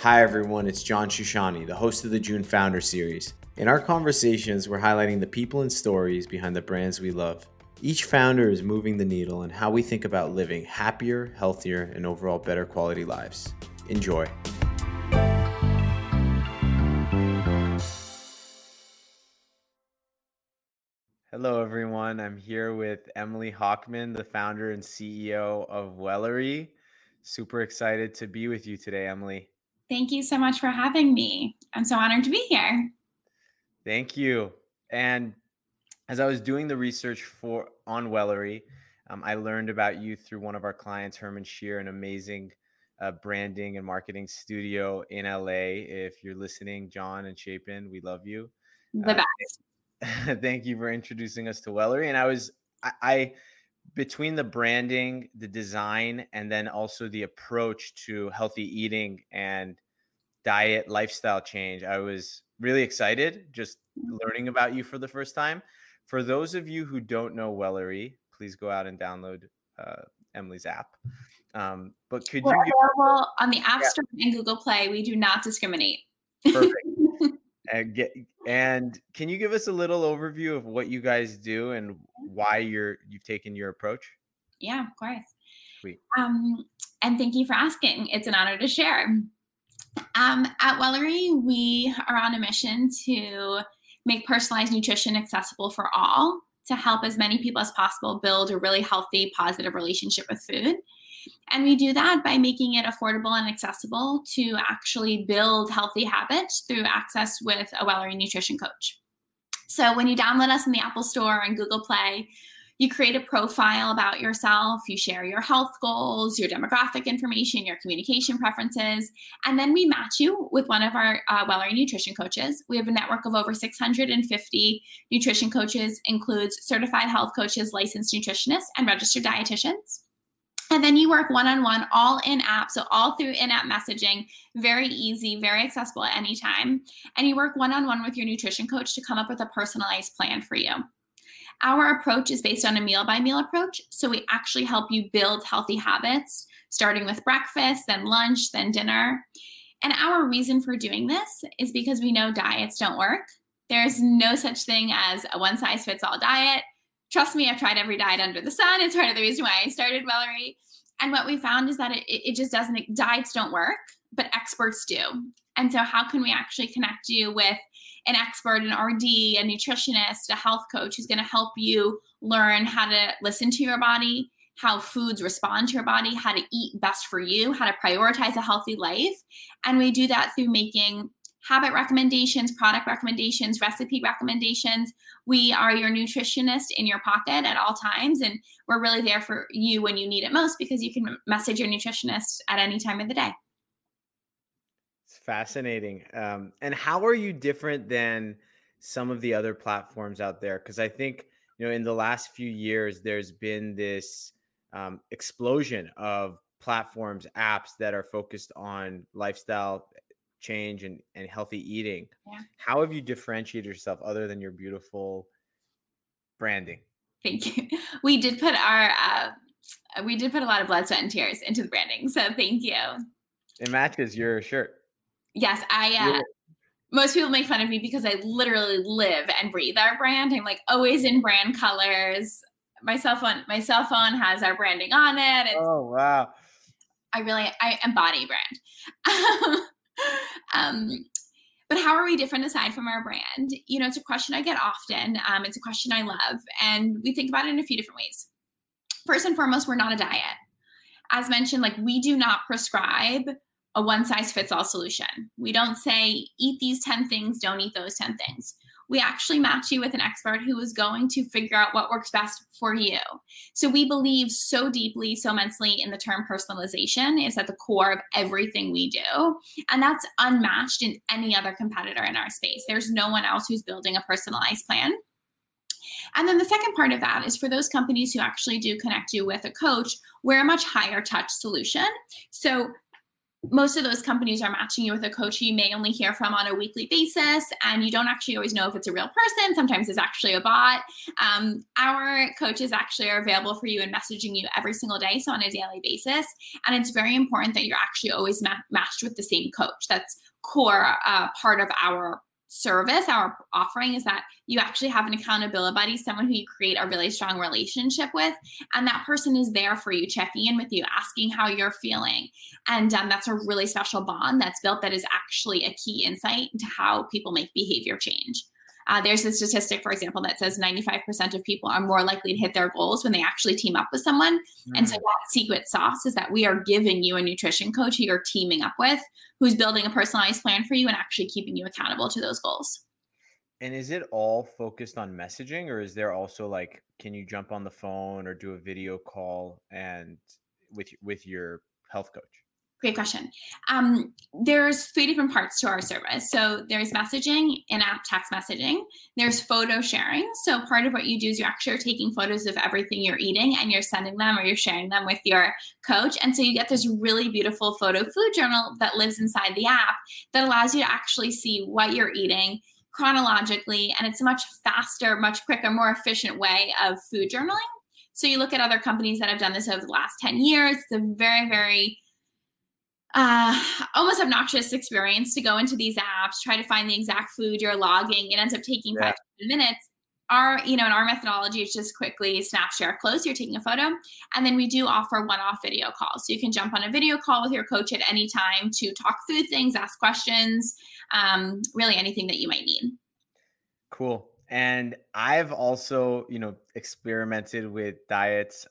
Hi everyone, it's John Shushani, the host of the June Founder Series. In our conversations, we're highlighting the people and stories behind the brands we love. Each founder is moving the needle in how we think about living happier, healthier, and overall better quality lives. Enjoy. Hello everyone, I'm here with Emily Hockman, the founder and CEO of Wellery. Super excited to be with you today, Emily. Thank you so much for having me. I'm so honored to be here. Thank you. And as I was doing the research on Wellery, I learned about you through one of our clients, Herman Shear, an amazing branding and marketing studio in LA. If you're listening, John and Chapin, we love you. The best. Thank you for introducing us to Wellery. And I between the branding, the design, and then also the approach to healthy eating and diet lifestyle change, I was really excited just learning about you for the first time. For those of you who don't know Wellery, please go out and download Emily's app. But could We're you available on the App Store and Google Play. We do not discriminate. Perfect. And can you give us a little overview of what you guys do and why you've taken your approach? Yeah, of course. Sweet. And thank you for asking. It's an honor to share. At Wellery, we are on a mission to make personalized nutrition accessible for all, to help as many people as possible build a really healthy, positive relationship with food. And we do that by making it affordable and accessible to actually build healthy habits through access with a Wellery nutrition coach. So when you download us in the Apple Store and Google Play, you create a profile about yourself, you share your health goals, your demographic information, your communication preferences, and then we match you with one of our Wellery nutrition coaches. We have a network of over 650 nutrition coaches, includes certified health coaches, licensed nutritionists, and registered dietitians. And then you work one-on-one, all in-app, so all through in-app messaging, very easy, very accessible at any time. And you work one-on-one with your nutrition coach to come up with a personalized plan for you. Our approach is based on a meal-by-meal approach, so we actually help you build healthy habits, starting with breakfast, then lunch, then dinner. And our reason for doing this is because we know diets don't work. There's no such thing as a one-size-fits-all diet. Trust me, I've tried every diet under the sun. It's part of the reason why I started Wellery. And what we found is that it just doesn't, diets don't work, but experts do. And so how can we actually connect you with an expert, an RD, a nutritionist, a health coach who's going to help you learn how to listen to your body, how foods respond to your body, how to eat best for you, how to prioritize a healthy life. And we do that through making habit recommendations, product recommendations, recipe recommendations. We are your nutritionist in your pocket at all times, and we're really there for you when you need it most because you can message your nutritionist at any time of the day. It's fascinating. And how are you different than some of the other platforms out there? Because I think, in the last few years, there's been this explosion of platforms, apps that are focused on lifestyle change and healthy eating. Yeah. How have you differentiated yourself other than your beautiful branding? Thank you. We did put a lot of blood, sweat, and tears into the branding. So thank you. It matches your shirt. Yes, most people make fun of me because I literally live and breathe our brand. I'm like always in brand colors. My cell phone has our branding on it. Oh, wow. I embody brand. But how are we different aside from our brand? It's a question I get often. It's a question I love. And we think about it in a few different ways. First and foremost, we're not a diet. As mentioned, we do not prescribe a one-size-fits-all solution. We don't say, eat these 10 things, don't eat those 10 things. We actually match you with an expert who is going to figure out what works best for you. So we believe so deeply, so immensely in the term personalization. It's at the core of everything we do. And that's unmatched in any other competitor in our space. There's no one else who's building a personalized plan. And then the second part of that is for those companies who actually do connect you with a coach, we're a much higher touch solution. So most of those companies are matching you with a coach you may only hear from on a weekly basis, and you don't actually always know if it's a real person. Sometimes it's actually a bot. Our coaches actually are available for you and messaging you every single day, so on a daily basis. And it's very important that you're actually always matched with the same coach. That's core part of our service, our offering, is that you actually have an accountability buddy, someone who you create a really strong relationship with, and that person is there for you, checking in with you, asking how you're feeling. And that's a really special bond that's built that is actually a key insight into how people make behavior change. There's a statistic, for example, that says 95% of people are more likely to hit their goals when they actually team up with someone. And so that secret sauce is that we are giving you a nutrition coach who you're teaming up with, who's building a personalized plan for you and actually keeping you accountable to those goals. And is it all focused on messaging, or is there also like, can you jump on the phone or do a video call and with your health coach? Great question. There's 3 different parts to our service. So there's messaging, in-app text messaging. There's photo sharing. So part of what you do is you actually are taking photos of everything you're eating and you're sending them or you're sharing them with your coach. And so you get this really beautiful photo food journal that lives inside the app that allows you to actually see what you're eating chronologically. And it's a much faster, much quicker, more efficient way of food journaling. So you look at other companies that have done this over the last 10 years. It's a very, very almost obnoxious experience to go into these apps, try to find the exact food you're logging. It ends up taking 5 to 10 minutes. In our methodology, it's just quickly snap, share, close. You're taking a photo. And then we do offer one-off video calls. So you can jump on a video call with your coach at any time to talk through things, ask questions, really anything that you might need. Cool. And I've also, experimented with diets.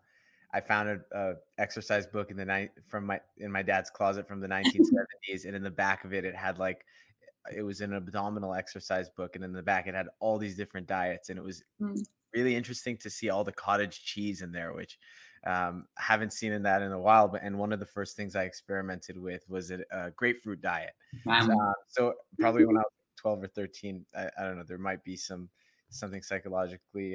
I found a exercise book in my dad's closet from the 1970s, and in the back of it, it had it was an abdominal exercise book, and in the back it had all these different diets, and it was really interesting to see all the cottage cheese in there, which I haven't seen in that in a while. And one of the first things I experimented with was a grapefruit diet. Wow. So probably when I was 12 or 13, I don't know, there might be something psychologically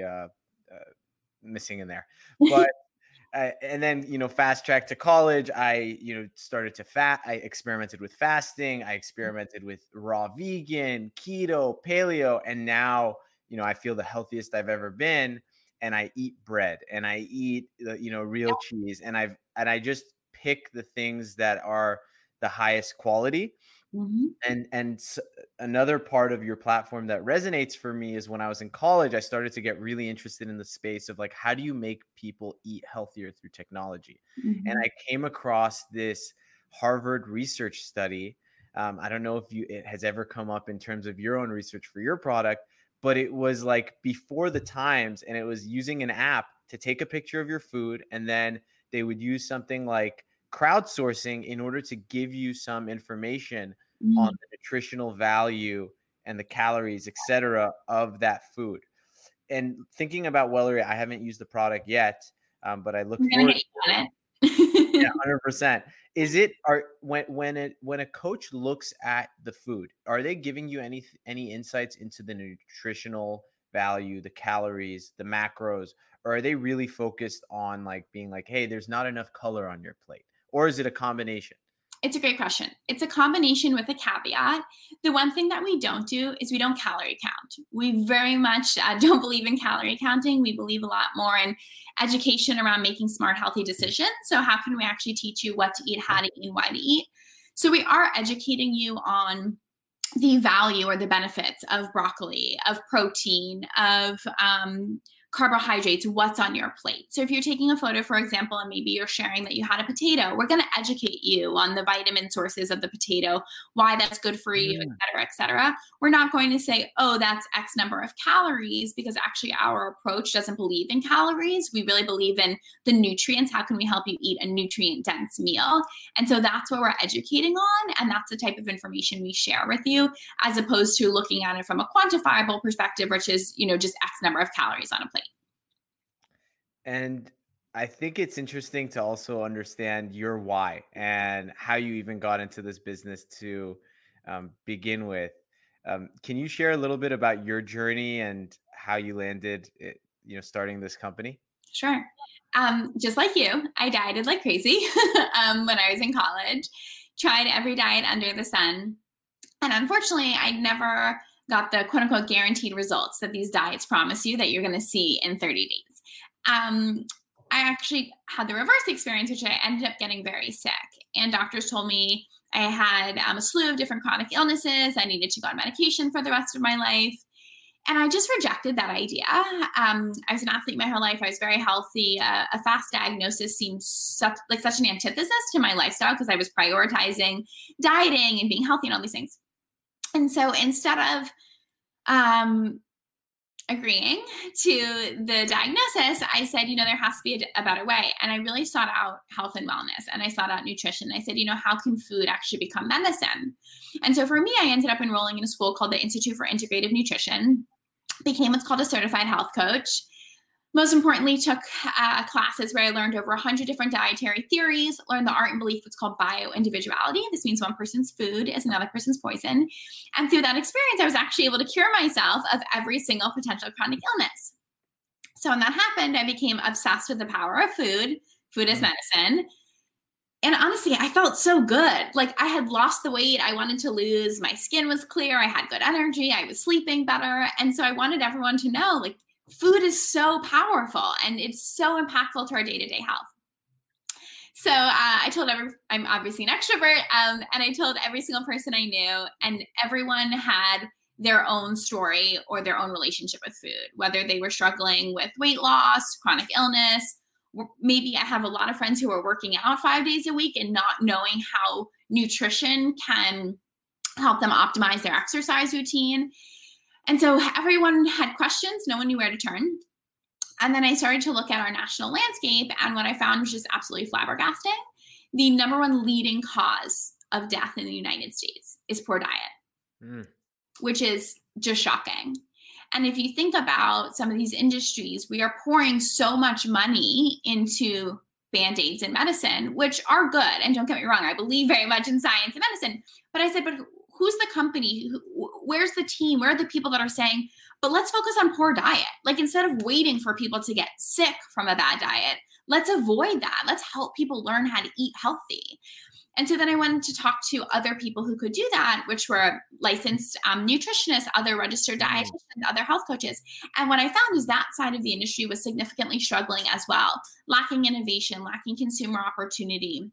missing in there, but. And then, fast track to college, I, started to I experimented with fasting. I experimented with raw vegan, keto, paleo. And now, I feel the healthiest I've ever been. And I eat bread and I eat, real cheese. And I just pick the things that are the highest quality. Mm-hmm. And another part of your platform that resonates for me is when I was in college, I started to get really interested in the space of how do you make people eat healthier through technology? Mm-hmm. And I came across this Harvard research study. I don't know if it has ever come up in terms of your own research for your product, but it was before the times, and it was using an app to take a picture of your food, and then they would use something like crowdsourcing in order to give you some information on the nutritional value and the calories, et cetera, of that food. And thinking about Wellery, I haven't used the product yet, but I look forward to it. Yeah, 100%. Is it when a coach looks at the food, are they giving you any insights into the nutritional value, the calories, the macros, or are they really focused on being hey, there's not enough color on your plate? Or is it a combination? It's a great question. It's a combination with a caveat. The one thing that we don't do is we don't calorie count. We very much don't believe in calorie counting. We believe a lot more in education around making smart, healthy decisions. So how can we actually teach you what to eat, how to eat, and why to eat? So we are educating you on the value or the benefits of broccoli, of protein, of carbohydrates, what's on your plate. So if you're taking a photo, for example, and maybe you're sharing that you had a potato, we're going to educate you on the vitamin sources of the potato, why that's good for you, et cetera, et cetera. We're not going to say, oh, that's X number of calories, because actually our approach doesn't believe in calories. We really believe in the nutrients. How can we help you eat a nutrient-dense meal? And so that's what we're educating on. And that's the type of information we share with you, as opposed to looking at it from a quantifiable perspective, which is, just X number of calories on a plate. And I think it's interesting to also understand your why and how you even got into this business to begin with. Can you share a little bit about your journey and how you landed, starting this company? Sure. Just like you, I dieted like crazy when I was in college. tried every diet under the sun. And unfortunately, I never got the quote unquote guaranteed results that these diets promise you that you're going to see in 30 days. I actually had the reverse experience, which I ended up getting very sick. And doctors told me I had a slew of different chronic illnesses. I needed to go on medication for the rest of my life. And I just rejected that idea. I was an athlete my whole life. I was very healthy. A fast diagnosis seemed such an antithesis to my lifestyle because I was prioritizing dieting and being healthy and all these things. And so instead of agreeing to the diagnosis, I said, there has to be a better way. And I really sought out health and wellness, and I sought out nutrition. I said, how can food actually become medicine? And so for me, I ended up enrolling in a school called the Institute for Integrative Nutrition, became what's called a certified health coach. Most importantly, took classes where I learned over 100 different dietary theories, learned the art and belief what's called bioindividuality. This means one person's food is another person's poison. And through that experience, I was actually able to cure myself of every single potential chronic illness. So when that happened, I became obsessed with the power of food. Food is medicine. And honestly, I felt so good. Like I had lost the weight I wanted to lose. My skin was clear. I had good energy. I was sleeping better. And so I wanted everyone to know, like, food is so powerful and it's so impactful to our day-to-day health. So I told I'm obviously an extrovert, and I told every single person I knew, and everyone had their own story or their own relationship with food, whether they were struggling with weight loss, chronic illness. Maybe I have a lot of friends who are working out 5 days a week and not knowing how nutrition can help them optimize their exercise routine. And so everyone had questions. No one knew where to turn. And then I started to look at our national landscape. And what I found was just absolutely flabbergasting. The number one leading cause of death in the United States is poor diet, which is just shocking. And if you think about some of these industries, we are pouring so much money into Band-Aids in medicine, which are good. And don't get me wrong, I believe very much in science and medicine. But I said, but who's the company? Where's the team? Where are the people that are saying, but let's focus on poor diet? Like instead of waiting for people to get sick from a bad diet, let's avoid that. Let's help people learn how to eat healthy. And so then I wanted to talk to other people who could do that, which were licensed nutritionists, other registered dietitians, other health coaches. And what I found is that side of the industry was significantly struggling as well, lacking innovation, lacking consumer opportunity.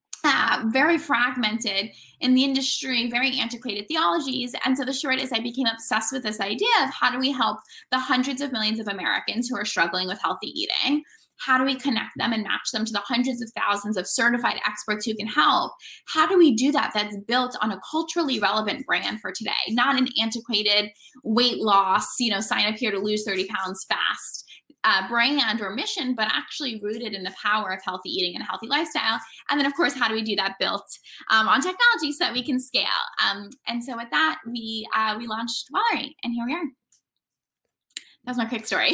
Very fragmented in the industry, very antiquated theologies. And so the short is I became obsessed with this idea of how do we help the hundreds of millions of Americans who are struggling with healthy eating? How do we connect them and match them to the hundreds of thousands of certified experts who can help? How do we do that that's built on a culturally relevant brand for today, not an antiquated weight loss, sign up here to lose 30 pounds fast brand or mission, but actually rooted in the power of healthy eating and a healthy lifestyle. And then, of course, how do we do that built on technology so that we can scale? And so with that, we launched Wellery, and here we are. That was my quick story.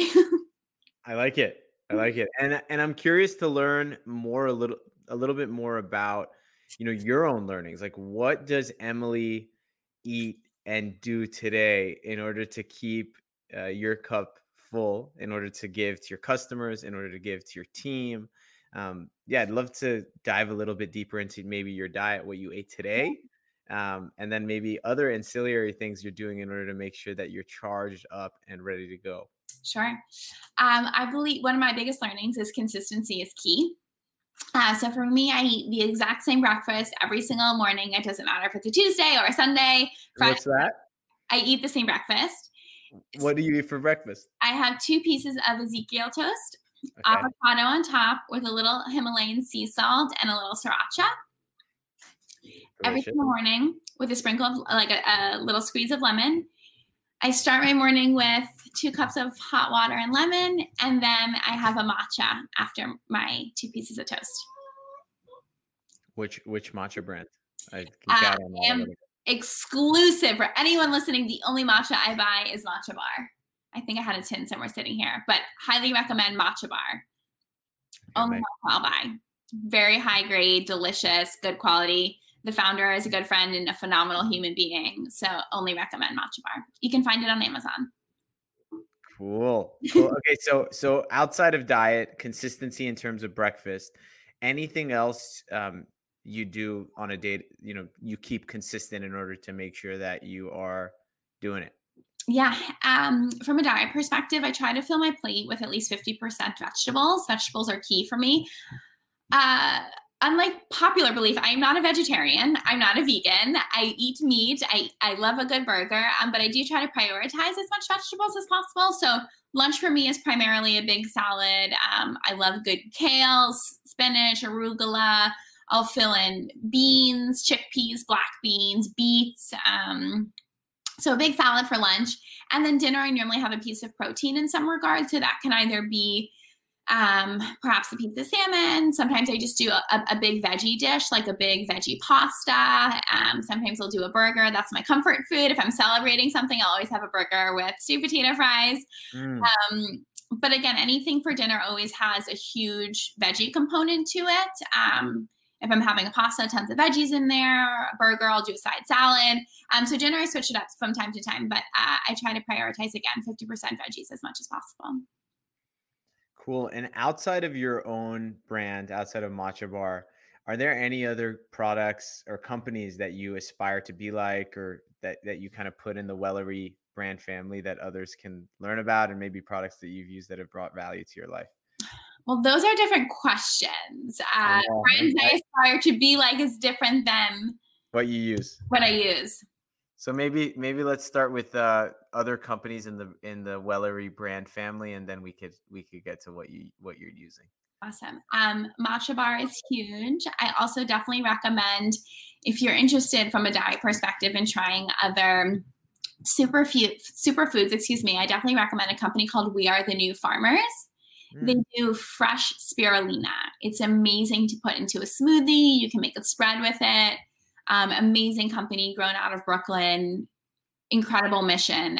I like it. And I'm curious to learn more, a little bit more about, your own learnings. Like, what does Emily eat and do today in order to keep your cup full, in order to give to your customers, in order to give to your team? I'd love to dive a little bit deeper into maybe your diet, what you ate today, and then maybe other ancillary things you're doing in order to make sure that you're charged up and ready to go. Sure. I believe one of my biggest learnings is consistency is key. So for me, I eat the exact same breakfast every single morning. It doesn't matter if it's a Tuesday or a Sunday. Friday. What's that? I eat the same breakfast. What do you eat for breakfast? I have 2 pieces of Ezekiel toast, avocado on top with a little Himalayan sea salt and a little sriracha. Every single morning with a sprinkle of a little squeeze of lemon. I start my morning with 2 cups of hot water and lemon, and then I have a matcha after my 2 pieces of toast. Which matcha brand? I am exclusive for anyone listening. The only matcha I buy is Matcha Bar. I think I had a tin somewhere sitting here, but highly recommend Matcha Bar. Only matcha I'll buy. Very high grade, delicious, good quality. The founder is a good friend and a phenomenal human being. So only recommend Matcha Bar. You can find it on Amazon. Cool. Okay. So outside of diet, consistency in terms of breakfast, anything else, you do on a day, you keep consistent in order to make sure that you are doing it? Yeah. From a diet perspective, I try to fill my plate with at least 50% vegetables. Vegetables are key for me. Uh, Unlike popular belief, I'm not a vegetarian. I'm not a vegan. I eat meat. I love a good burger, but I do try to prioritize as much vegetables as possible. So lunch for me is primarily a big salad. I love good kale, spinach, arugula. I'll fill in beans, chickpeas, black beans, beets. So a big salad for lunch. And then dinner, I normally have a piece of protein in some regard. So that can either be perhaps a piece of salmon. Sometimes I just do a big veggie dish, like a big veggie pasta. Sometimes I'll do a burger. That's my comfort food. If I'm celebrating something, I'll always have a burger with sweet potato fries. But again, anything for dinner always has a huge veggie component to it. If I'm having a pasta, tons of veggies in there. A burger, I'll do a side salad. So dinner, I switch it up from time to time, but I try to prioritize, again, 50% veggies as much as possible. Cool. And outside of your own brand, outside of Matcha Bar, are there any other products or companies that you aspire to be like, or that you kind of put in the Wellery brand family that others can learn about, and maybe products that you've used that have brought value to your life? Well, those are different questions. Brands I aspire to be like is different than what you use. What I use. So maybe let's start with other companies in the Wellery brand family, and then we could get to what you're using. Awesome. Matcha Bar is huge. I also definitely recommend, if you're interested from a diet perspective in trying other superfoods, I definitely recommend a company called We Are the New Farmers. They do fresh spirulina. It's amazing to put into a smoothie. You can make a spread with it. Amazing company, grown out of Brooklyn. Incredible mission.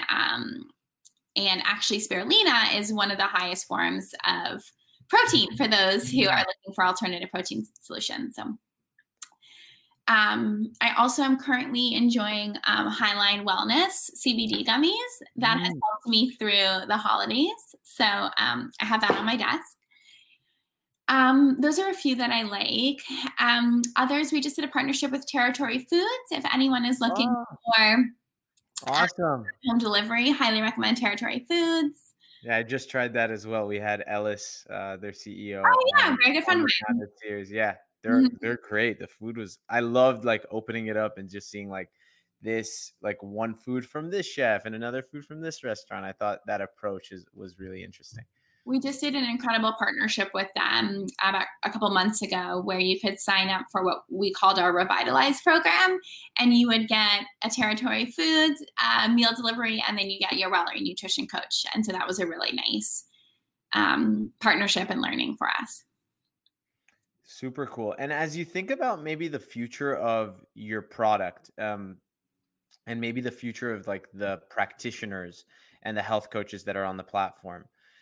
And actually, spirulina is one of the highest forms of protein for those who are looking for alternative protein solutions. So I also am currently enjoying Highline Wellness CBD gummies. That has helped me through the holidays. So I have that on my desk. Those are a few that I like. Others, we just did a partnership with Territory Foods. If anyone is looking for awesome home delivery, highly recommend Territory Foods. Yeah, I just tried that as well. We had Ellis, their CEO. Oh yeah, very good friend of mine. Series. Yeah, they're great. The food was, I loved like opening it up and just seeing like this, like one food from this chef and another food from this restaurant. I thought that approach was really interesting. We just did an incredible partnership with them about a couple months ago, where you could sign up for what we called our Revitalize program, and you would get a Territory Foods meal delivery, and then you get your Wellery nutrition coach. And so that was a really nice partnership and learning for us. Super cool. And as you think about maybe the future of your product, and maybe the future of like the practitioners and the health coaches that are on the platform,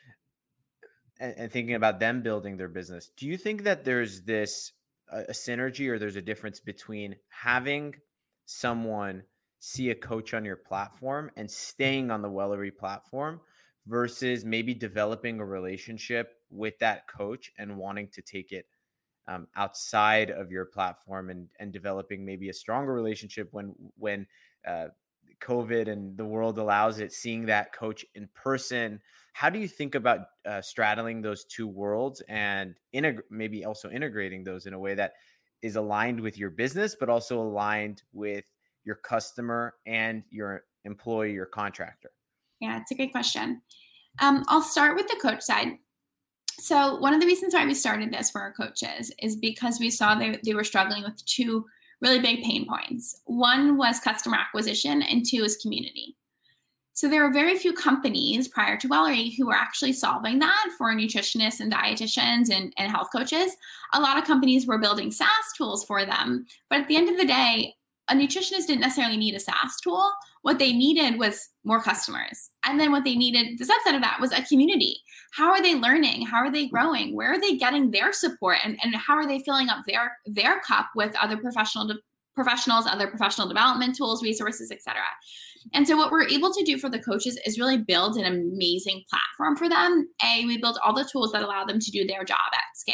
and thinking about them building their business, do you think that there's a synergy, or there's a difference between having someone see a coach on your platform and staying on the Wellery platform versus maybe developing a relationship with that coach and wanting to take it outside of your platform and developing maybe a stronger relationship when COVID and the world allows it, seeing that coach in person? How do you think about straddling those two worlds and maybe also integrating those in a way that is aligned with your business, but also aligned with your customer and your employee, your contractor? Yeah, it's a great question. I'll start with the coach side. So one of the reasons why we started this for our coaches is because we saw they were struggling with two really big pain points. One was customer acquisition, and two is community. So there were very few companies prior to Wellery who were actually solving that for nutritionists and dietitians and health coaches. A lot of companies were building SaaS tools for them. But at the end of the day, a nutritionist didn't necessarily need a SaaS tool. What they needed was more customers. And then what they needed, the subset of that, was a community. How are they learning? How are they growing? Where are they getting their support? And how are they filling up their cup with other professionals, other professional development tools, resources, et cetera? And so what we're able to do for the coaches is really build an amazing platform for them. We build all the tools that allow them to do their job at scale.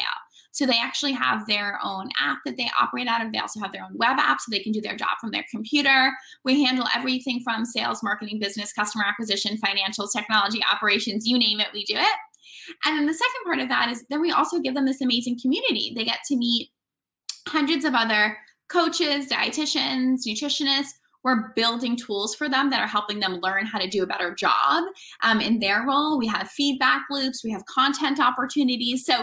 So they actually have their own app that they operate out of. They also have their own web app so they can do their job from their computer. We handle everything from sales, marketing, business, customer acquisition, financials, technology, operations, you name it, we do it. And then the second part of that is then we also give them this amazing community. They get to meet hundreds of other coaches, dietitians, nutritionists. We're building tools for them that are helping them learn how to do a better job in their role. We have feedback loops. We have content opportunities. So,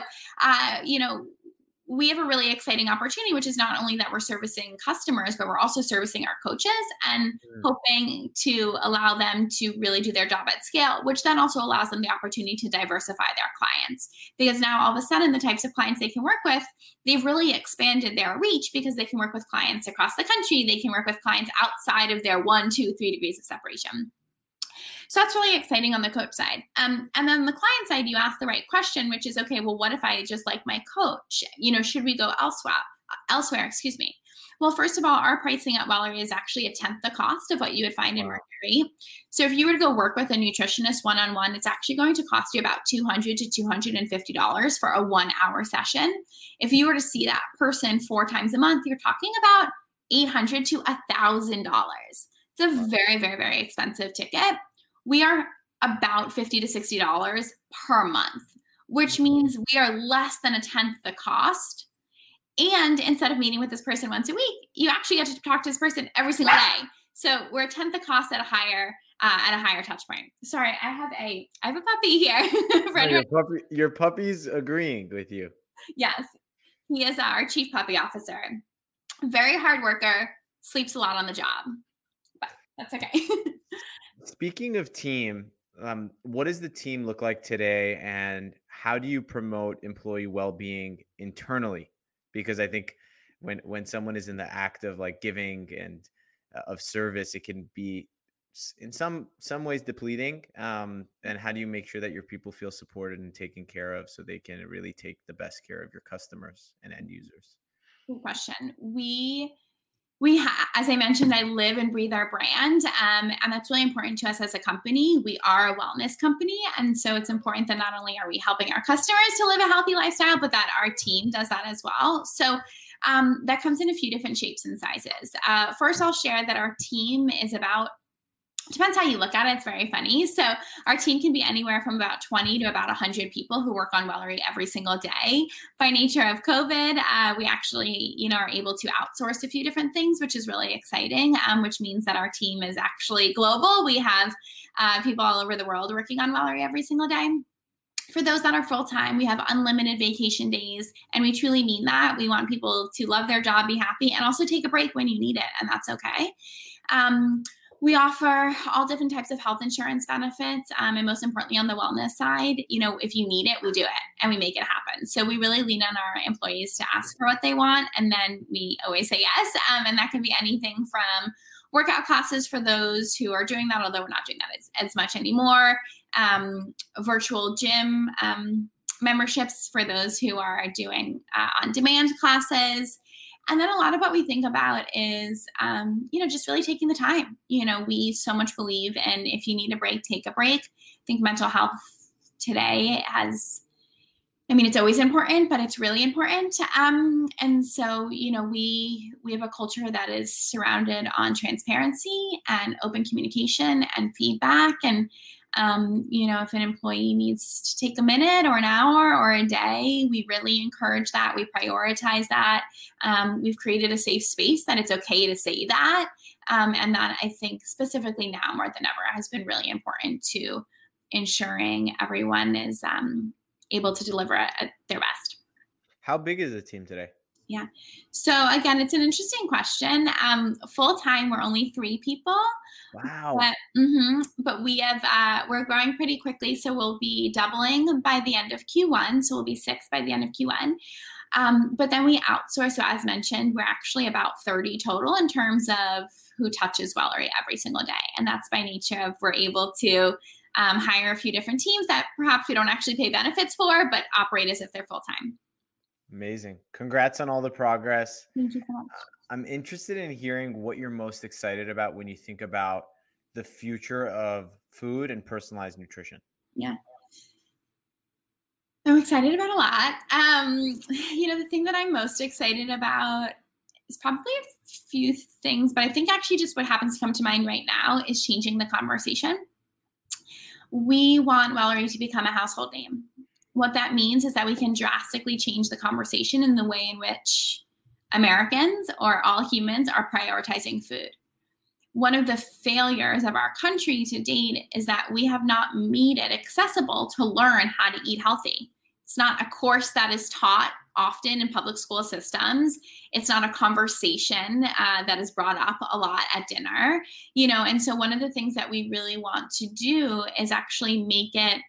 we have a really exciting opportunity, which is not only that we're servicing customers, but we're also servicing our coaches and hoping to allow them to really do their job at scale, which then also allows them the opportunity to diversify their clients. Because now all of a sudden, the types of clients they can work with, they've really expanded their reach because they can work with clients across the country. They can work with clients outside of their 1, 2, 3 degrees of separation. So that's really exciting on the coach side. And then the client side, you ask the right question, which is, okay, well, what if I just like my coach? Should we go elsewhere? Well, first of all, our pricing at Wellery is actually 1/10 the cost of what you would find in Mercury. So if you were to go work with a nutritionist one-on-one, it's actually going to cost you about $200 to $250 for a 1-hour session. If you were to see that person 4 times a month, you're talking about $800 to $1,000. It's a very, very, very expensive ticket. We are about $50 to $60 per month, which means we are less than 1/10 the cost. And instead of meeting with this person once a week, you actually get to talk to this person every single day. So we're 1/10 the cost at a higher touch point. Sorry, I have a puppy here. Your puppy's agreeing with you. Yes, he is our chief puppy officer. Very hard worker, sleeps a lot on the job, but that's okay. Speaking of team, what does the team look like today, and how do you promote employee well-being internally? Because I think when someone is in the act of like giving and of service, it can be in some ways depleting. And how do you make sure that your people feel supported and taken care of so they can really take the best care of your customers and end users? Good question. As I mentioned, I live and breathe our brand, and that's really important to us as a company. We are a wellness company, and so it's important that not only are we helping our customers to live a healthy lifestyle, but that our team does that as well. So that comes in a few different shapes and sizes. First, I'll share that our team is depends how you look at it. It's very funny. So our team can be anywhere from about 20 to about 100 people who work on Wellery every single day. By nature of COVID, we actually, are able to outsource a few different things, which is really exciting, which means that our team is actually global. We have people all over the world working on Wellery every single day. For those that are full-time, we have unlimited vacation days, and we truly mean that. We want people to love their job, be happy, and also take a break when you need it, and that's okay. We offer all different types of health insurance benefits. And most importantly, on the wellness side, if you need it, we do it and we make it happen. So we really lean on our employees to ask for what they want. And then we always say yes. And that can be anything from workout classes for those who are doing that, although we're not doing that as much anymore. Virtual gym memberships for those who are doing on-demand classes. And then a lot of what we think about is, just really taking the time. We so much believe in if you need a break, take a break. I think mental health today it's always important, but it's really important. And so, we have a culture that is surrounded on transparency and open communication and feedback. And if an employee needs to take a minute or an hour or a day, we really encourage that. We prioritize that. We've created a safe space that it's okay to say that. And that I think specifically now more than ever has been really important to ensuring everyone is able to deliver at their best. How big is the team today? Yeah. So again, it's an interesting question. Full time, we're only 3 people. Wow. But we have we're growing pretty quickly, so we'll be doubling by the end of Q1. So we'll be 6 by the end of Q1. But then we outsource. So as mentioned, we're actually about 30 total in terms of who touches Wellery every single day, and that's by nature of we're able to hire a few different teams that perhaps we don't actually pay benefits for, but operate as if they're full time. Amazing. Congrats on all the progress. Thank you so much. I'm interested in hearing what you're most excited about when you think about the future of food and personalized nutrition. Yeah. I'm excited about a lot. The thing that I'm most excited about is probably a few things, but I think actually just what happens to come to mind right now is changing the conversation. We want Wellery to become a household name. What that means is that we can drastically change the conversation in the way in which Americans or all humans are prioritizing food. One of the failures of our country to date is that we have not made it accessible to learn how to eat healthy. It's not a course that is taught often in public school systems. It's not a conversation that is brought up a lot at dinner, and so one of the things that we really want to do is actually make it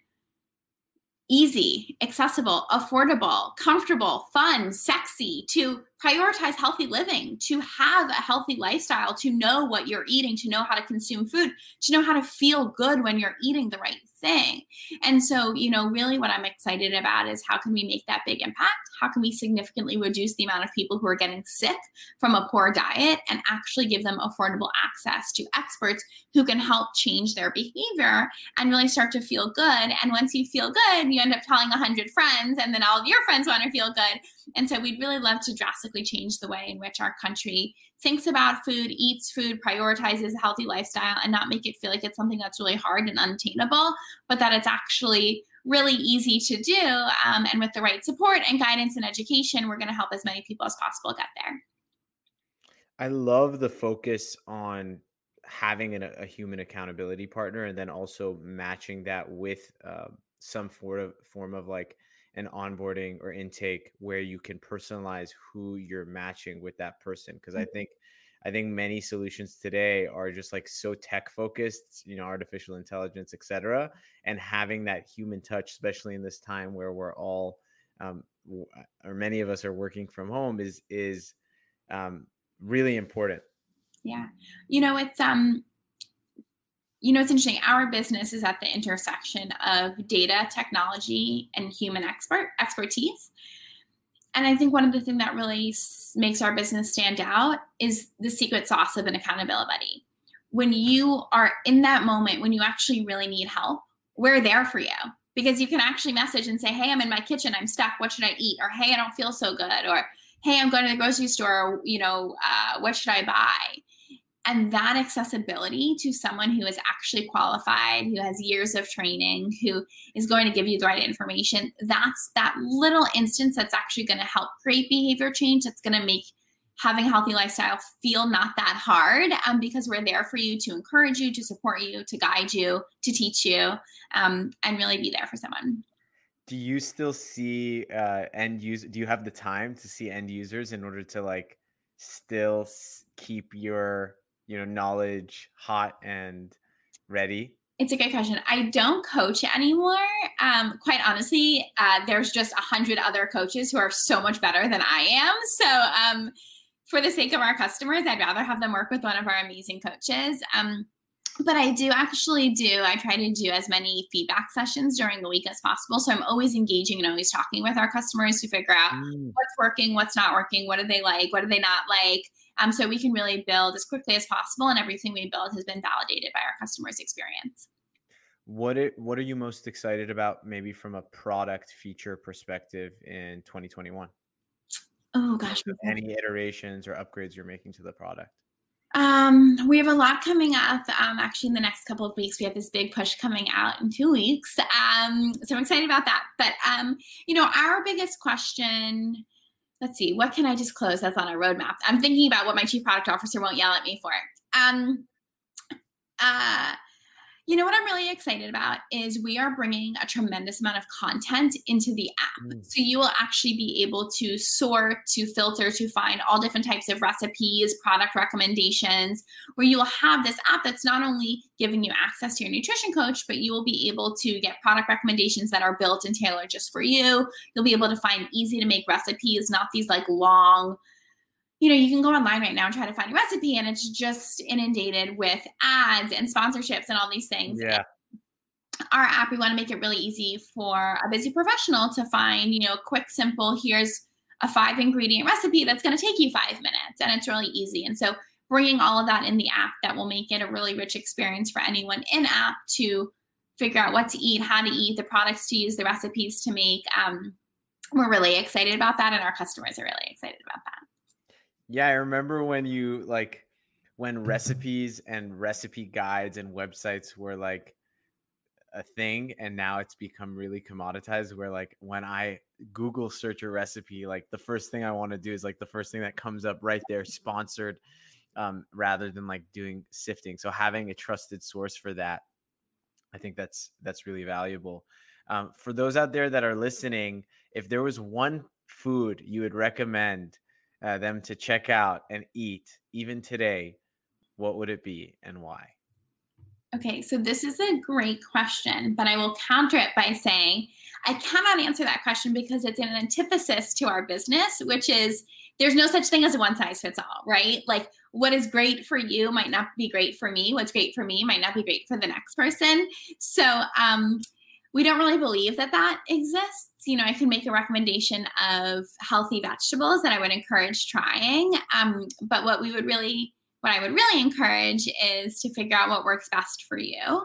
easy, accessible, affordable, comfortable, fun, sexy, to prioritize healthy living, to have a healthy lifestyle, to know what you're eating, to know how to consume food, to know how to feel good when you're eating the right thing. And so, really what I'm excited about is how can we make that big impact? How can we significantly reduce the amount of people who are getting sick from a poor diet and actually give them affordable access to experts who can help change their behavior and really start to feel good. And once you feel good, you end up telling 100 friends, and then all of your friends want to feel good. And so we'd really love to drastically change the way in which our country thinks about food, eats food, prioritizes a healthy lifestyle, and not make it feel like it's something that's really hard and unattainable, but that it's actually really easy to do. And with the right support and guidance and education, we're going to help as many people as possible get there. I love the focus on having a human accountability partner, and then also matching that with some form of like an onboarding or intake where you can personalize who you're matching with that person. Because I think many solutions today are just like so tech focused, artificial intelligence, etc. And having that human touch, especially in this time where we're all, or many of us are working from home, is really important. Yeah. It's interesting. Our business is at the intersection of data, technology, and human expertise. And I think one of the things that really makes our business stand out is the secret sauce of an accountability buddy. When you are in that moment, when you actually really need help, we're there for you, because you can actually message and say, hey, I'm in my kitchen, I'm stuck, what should I eat? Or, hey, I don't feel so good. Or, hey, I'm going to the grocery store, what should I buy? And that accessibility to someone who is actually qualified, who has years of training, who is going to give you the right information, that's that little instance that's actually going to help create behavior change. That's going to make having a healthy lifestyle feel not that hard, because we're there for you, to encourage you, to support you, to guide you, to teach you, and really be there for someone. Do you still see end user? Do you have the time to see end users in order to like still keep your knowledge hot and ready? It's a good question. I don't coach anymore. Quite honestly, there's just 100 other coaches who are so much better than I am. So for the sake of our customers, I'd rather have them work with one of our amazing coaches. But I try to do as many feedback sessions during the week as possible. So I'm always engaging and always talking with our customers to figure out what's working, what's not working, what do they like, what do they not like. So we can really build as quickly as possible, and everything we build has been validated by our customers' experience. What are you most excited about, maybe from a product feature perspective in 2021? Oh gosh. Any iterations or upgrades you're making to the product? We have a lot coming up. Actually, in the next couple of weeks, we have this big push coming out in 2 weeks. So I'm excited about that. But, our biggest question, let's see, what can I disclose that's on our roadmap? I'm thinking about what my chief product officer won't yell at me for. What I'm really excited about is we are bringing a tremendous amount of content into the app. So you will actually be able to sort, to filter, to find all different types of recipes, product recommendations, where you will have this app that's not only giving you access to your nutrition coach, but you will be able to get product recommendations that are built and tailored just for you. You'll be able to find easy to make recipes, not these like long, you can go online right now and try to find a recipe, and it's just inundated with ads and sponsorships and all these things. Yeah. Our app, we want to make it really easy for a busy professional to find, quick, simple, here's a 5-ingredient recipe that's going to take you 5 minutes, and it's really easy. And so bringing all of that in the app, that will make it a really rich experience for anyone in app to figure out what to eat, how to eat, the products to use, the recipes to make. We're really excited about that, and our customers are really excited about that. Yeah, I remember when recipes and recipe guides and websites were like a thing, and now it's become really commoditized, where like when I Google search a recipe, like the first thing I want to do is like the first thing that comes up right there, sponsored, rather than like doing sifting. So having a trusted source for that, I think that's really valuable. For those out there that are listening, if there was one food you would recommend them to check out and eat even today, what would it be and why? Okay, so this is a great question, but I will counter it by saying I cannot answer that question because it's an antithesis to our business, which is there's no such thing as a one size fits all, right? Like what is great for you might not be great for me. What's great for me might not be great for the next person. So we don't really believe that exists. You know, I can make a recommendation of healthy vegetables that I would encourage trying. But what I would really encourage is to figure out what works best for you,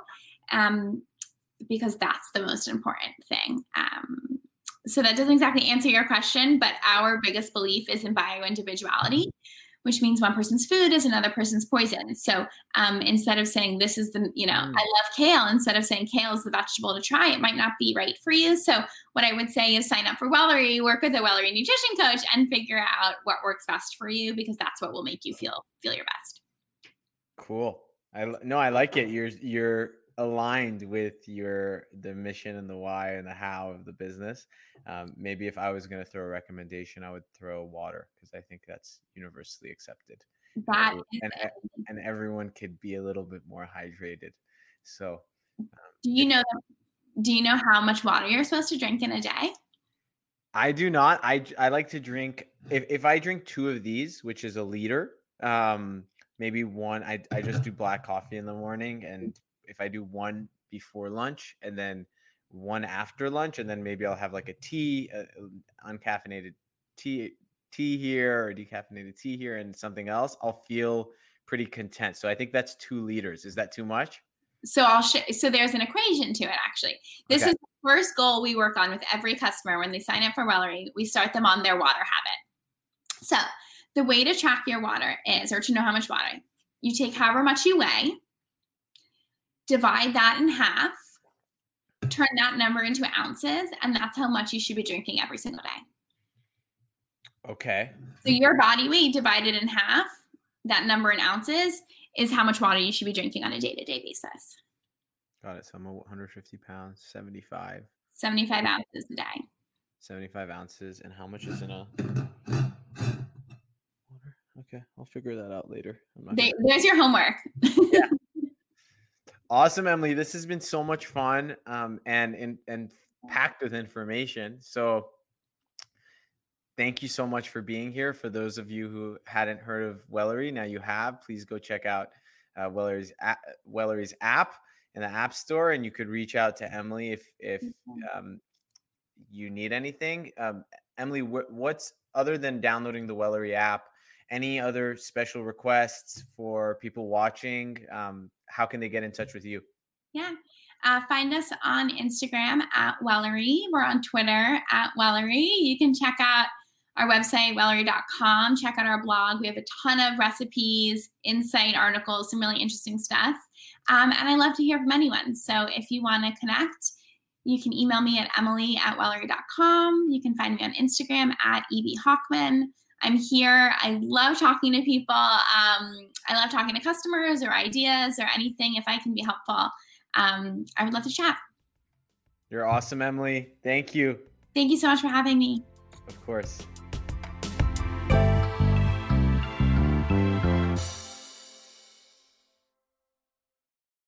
because that's the most important thing. So that doesn't exactly answer your question, but our biggest belief is in bio-individuality, which means one person's food is another person's poison. So instead of saying this is I love kale, instead of saying kale is the vegetable to try, it might not be right for you. So what I would say is sign up for Wellery, work with a Wellery nutrition coach, and figure out what works best for you, because that's what will make you feel your best. Cool. I like it. You're aligned with the mission and the why and the how of the business. Maybe if I was going to throw a recommendation, I would throw water, because I think that's universally accepted. And everyone could be a little bit more hydrated. So, do you know how much water you're supposed to drink in a day? I do not. I like to drink, if I drink 2 of these, which is a liter, maybe one, I just do black coffee in the morning, and if I do one before lunch and then one after lunch, and then maybe I'll have like a tea, uncaffeinated tea here, or decaffeinated tea here, and something else, I'll feel pretty content. So I think that's 2 liters. Is that too much? So so there's an equation to it, actually. This is the first goal we work on with every customer when they sign up for Wellery. We start them on their water habit. So the way to track your water is, or to know how much water, you take however much you weigh, divide that in half, turn that number into ounces, and that's how much you should be drinking every single day. Okay. So your body weight divided in half, that number in ounces, is how much water you should be drinking on a day-to-day basis. Got it. So I'm 150 pounds, 75 ounces a day. 75 ounces. And how much is in a water? Okay, I'll figure that out later. There's your homework. Yeah. Awesome, Emily. This has been so much fun, and packed with information. So thank you so much for being here. For those of you who hadn't heard of Wellery, now you have. Please go check out Wellery's app in the App Store, and you could reach out to Emily if you need anything. Emily, what's, other than downloading the Wellery app, any other special requests for people watching? How can they get in touch with you? Yeah. Find us on Instagram at Wellery. We're on Twitter at Wellery. You can check out our website, wellery.com. Check out our blog. We have a ton of recipes, insight articles, some really interesting stuff. And I love to hear from anyone. So if you want to connect, you can email me at emily@wellery.com. You can find me on Instagram at ebhockman. I'm here. I love talking to people. I love talking to customers or ideas or anything. If I can be helpful, I would love to chat. You're awesome, Emily. Thank you. Thank you so much for having me. Of course.